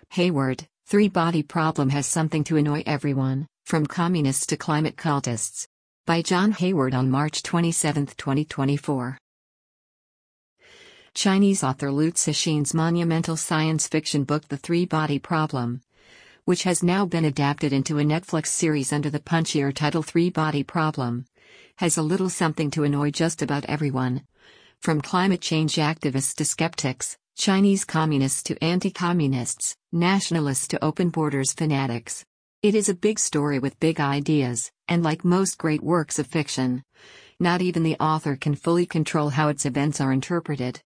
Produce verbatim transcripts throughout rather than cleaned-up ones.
Hayward, Three-Body Problem has something to annoy everyone, from communists to climate cultists. By John Hayward on March twenty-seventh, twenty twenty-four. Chinese author Liu Cixin's monumental science fiction book The Three-Body Problem, which has now been adapted into a Netflix series under the punchier title Three-Body Problem, has a little something to annoy just about everyone. From climate change activists to skeptics, Chinese communists to anti-communists, nationalists to open borders fanatics. It is a big story with big ideas, and like most great works of fiction, not even the author can fully control how its events are interpreted.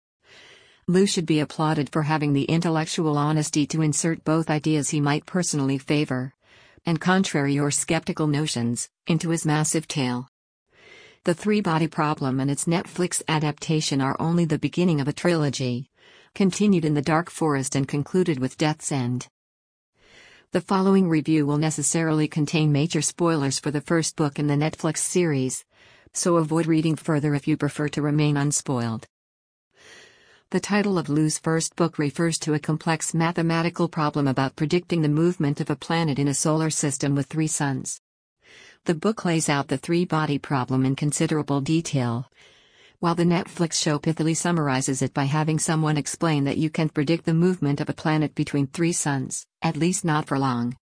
Liu should be applauded for having the intellectual honesty to insert both ideas he might personally favor, and contrary or skeptical notions, into his massive tale. The Three-Body Problem and its Netflix adaptation are only the beginning of a trilogy, continued in The Dark Forest and concluded with Death's End. The following review will necessarily contain major spoilers for the first book in the Netflix series, so avoid reading further if you prefer to remain unspoiled. The title of Liu's first book refers to a complex mathematical problem about predicting the movement of a planet in a solar system with three suns. The book lays out the three-body problem in considerable detail, while the Netflix show pithily summarizes it by having someone explain that you can't predict the movement of a planet between three suns, at least not for long.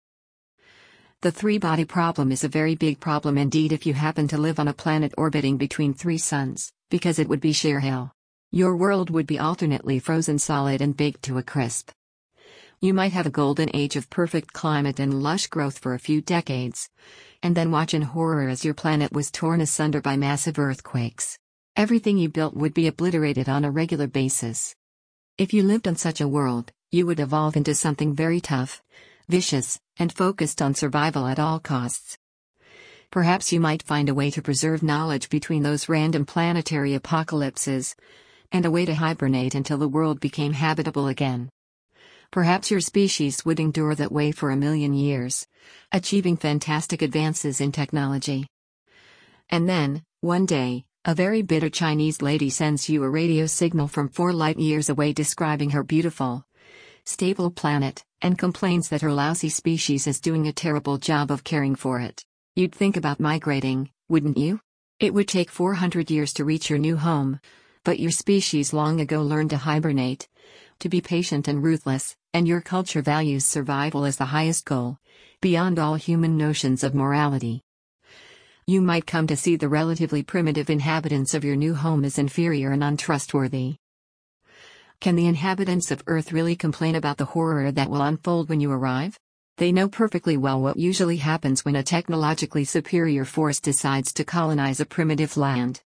The three-body problem is a very big problem indeed if you happen to live on a planet orbiting between three suns, because it would be sheer hell. Your world would be alternately frozen solid and baked to a crisp. You might have a golden age of perfect climate and lush growth for a few decades, and then watch in horror as your planet was torn asunder by massive earthquakes. Everything you built would be obliterated on a regular basis. If you lived on such a world, you would evolve into something very tough, vicious, and focused on survival at all costs. Perhaps you might find a way to preserve knowledge between those random planetary apocalypses, and a way to hibernate until the world became habitable again. Perhaps your species would endure that way for a million years, achieving fantastic advances in technology. And then, one day, a very bitter Chinese lady sends you a radio signal from four light years away describing her beautiful, stable planet, and complains that her lousy species is doing a terrible job of caring for it. You'd think about migrating, wouldn't you? It would take four hundred years to reach your new home, but your species long ago learned to hibernate, to be patient and ruthless, and your culture values survival as the highest goal, beyond all human notions of morality. You might come to see the relatively primitive inhabitants of your new home as inferior and untrustworthy. Can the inhabitants of Earth really complain about the horror that will unfold when you arrive? They know perfectly well what usually happens when a technologically superior force decides to colonize a primitive land.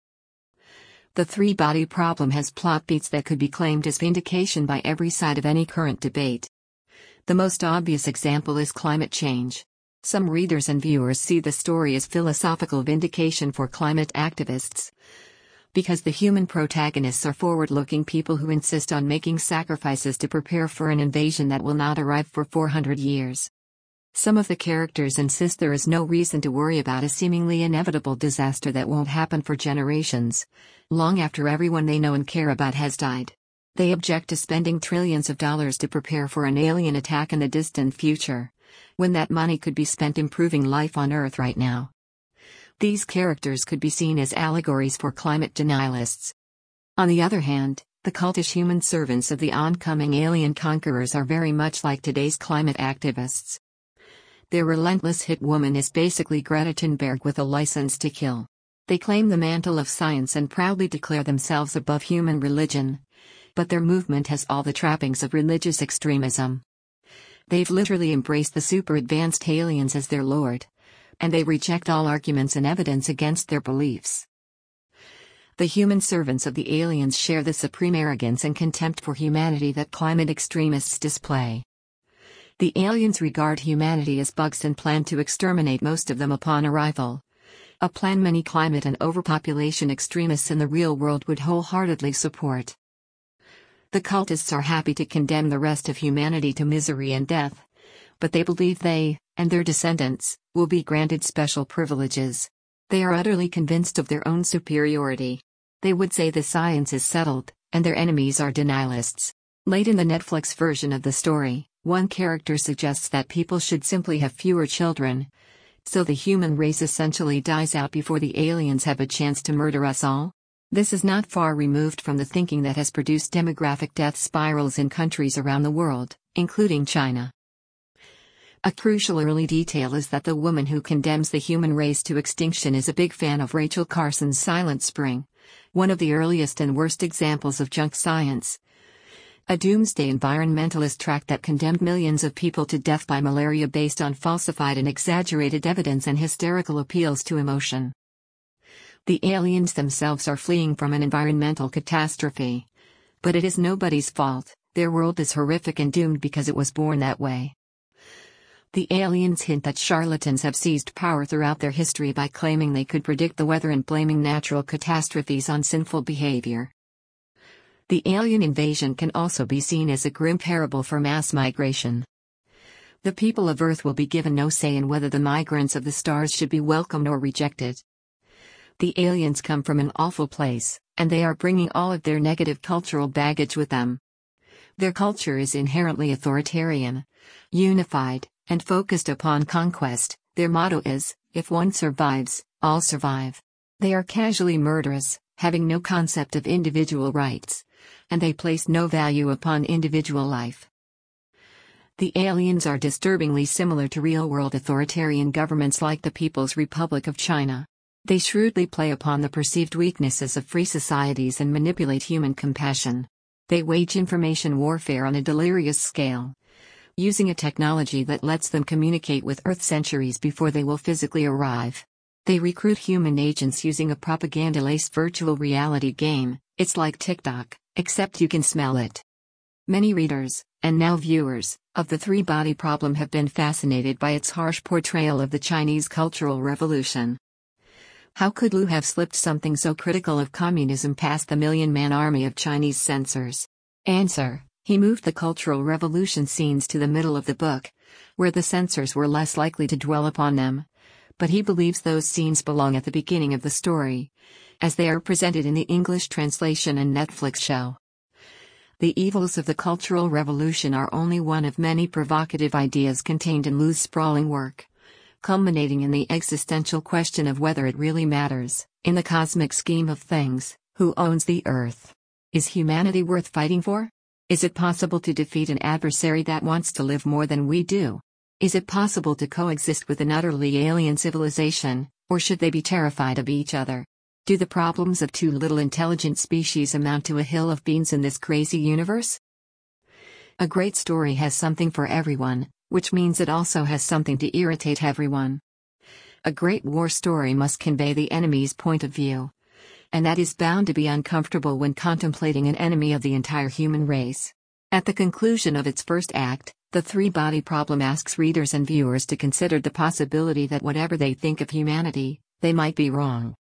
The three-body problem has plot beats that could be claimed as vindication by every side of any current debate. The most obvious example is climate change. Some readers and viewers see the story as philosophical vindication for climate activists, because the human protagonists are forward-looking people who insist on making sacrifices to prepare for an invasion that will not arrive for four hundred years. Some of the characters insist there is no reason to worry about a seemingly inevitable disaster that won't happen for generations, long after everyone they know and care about has died. They object to spending trillions of dollars to prepare for an alien attack in the distant future, when that money could be spent improving life on Earth right now. These characters could be seen as allegories for climate denialists. On the other hand, the cultish human servants of the oncoming alien conquerors are very much like today's climate activists. Their relentless hit woman is basically Greta Thunberg with a license to kill. They claim the mantle of science and proudly declare themselves above human religion, but their movement has all the trappings of religious extremism. They've literally embraced the super-advanced aliens as their lord, and they reject all arguments and evidence against their beliefs. The human servants of the aliens share the supreme arrogance and contempt for humanity that climate extremists display. The aliens regard humanity as bugs and plan to exterminate most of them upon arrival, a plan many climate and overpopulation extremists in the real world would wholeheartedly support. The cultists are happy to condemn the rest of humanity to misery and death, but they believe they, and their descendants, will be granted special privileges. They are utterly convinced of their own superiority. They would say the science is settled, and their enemies are denialists. Late in the Netflix version of the story, One character suggests that people should simply have fewer children, so the human race essentially dies out before the aliens have a chance to murder us all. This is not far removed from the thinking that has produced demographic death spirals in countries around the world, including China. A crucial early detail is that the woman who condemns the human race to extinction is a big fan of Rachel Carson's Silent Spring, one of the earliest and worst examples of junk science. A doomsday environmentalist tract that condemned millions of people to death by malaria based on falsified and exaggerated evidence and hysterical appeals to emotion. The aliens themselves are fleeing from an environmental catastrophe. But it is nobody's fault, their world is horrific and doomed because it was born that way. The aliens hint that charlatans have seized power throughout their history by claiming they could predict the weather and blaming natural catastrophes on sinful behavior. The alien invasion can also be seen as a grim parable for mass migration. The people of Earth will be given no say in whether the migrants of the stars should be welcomed or rejected. The aliens come from an awful place, and they are bringing all of their negative cultural baggage with them. Their culture is inherently authoritarian, unified, and focused upon conquest. Their motto is, if one survives, all survive. They are casually murderous, having no concept of individual rights, and they place no value upon individual life. The aliens are disturbingly similar to real-world authoritarian governments like the People's Republic of China. They shrewdly play upon the perceived weaknesses of free societies and manipulate human compassion. They wage information warfare on a delirious scale, using a technology that lets them communicate with Earth centuries before they will physically arrive. They recruit human agents using a propaganda-laced virtual reality game. It's like TikTok, except you can smell it. Many readers, and now viewers, of the Three-Body Problem have been fascinated by its harsh portrayal of the Chinese Cultural Revolution. How could Liu have slipped something so critical of communism past the million-man army of Chinese censors? Answer: he moved the Cultural Revolution scenes to the middle of the book, where the censors were less likely to dwell upon them. But he believes those scenes belong at the beginning of the story, as they are presented in the English translation and Netflix show. The evils of the Cultural Revolution are only one of many provocative ideas contained in Liu's sprawling work, culminating in the existential question of whether it really matters, in the cosmic scheme of things, who owns the Earth. Is humanity worth fighting for? Is it possible to defeat an adversary that wants to live more than we do? Is it possible to coexist with an utterly alien civilization, or should they be terrified of each other? Do the problems of two little intelligent species amount to a hill of beans in this crazy universe? A great story has something for everyone, which means it also has something to irritate everyone. A great war story must convey the enemy's point of view, and that is bound to be uncomfortable when contemplating an enemy of the entire human race. At the conclusion of its first act, the Three-Body Problem asks readers and viewers to consider the possibility that whatever they think of humanity, they might be wrong.